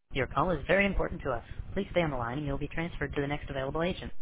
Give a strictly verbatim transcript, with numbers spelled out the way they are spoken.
Your call is very important to us. Please stay on the line and you'll be transferred to the next available agent.